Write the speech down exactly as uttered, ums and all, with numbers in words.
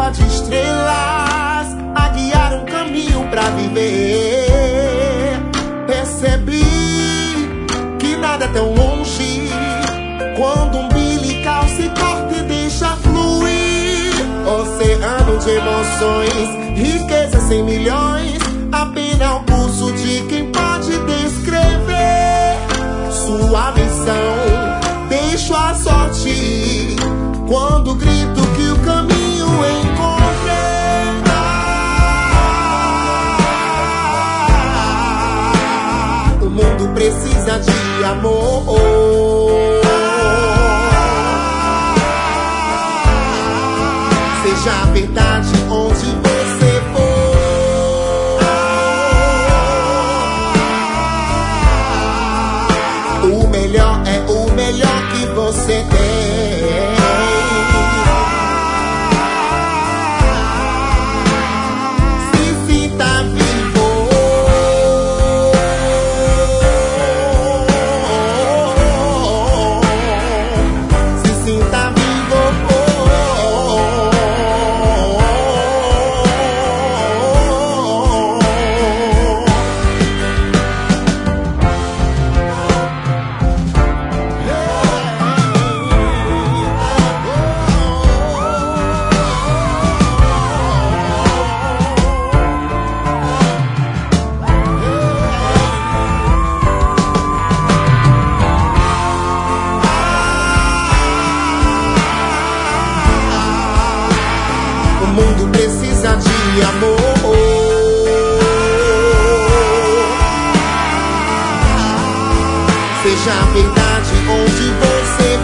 coroa de estrelas a guiar um caminho pra viver. Percebi que nada é tão longe quando um umbilical se corta e deixa fluir. Oceano de emoções, riqueza sem milhões, apenas o pulso de quem pode descrever sua missão. Deixo a sorte quando grito que o caminho encontrei. O mundo precisa de amor. Seja a verdade onde você for. O melhor é o melhor que você tem. Se sinta vivo. Se sinta vivo. O mundo precisa de amor. Seja a verdade onde você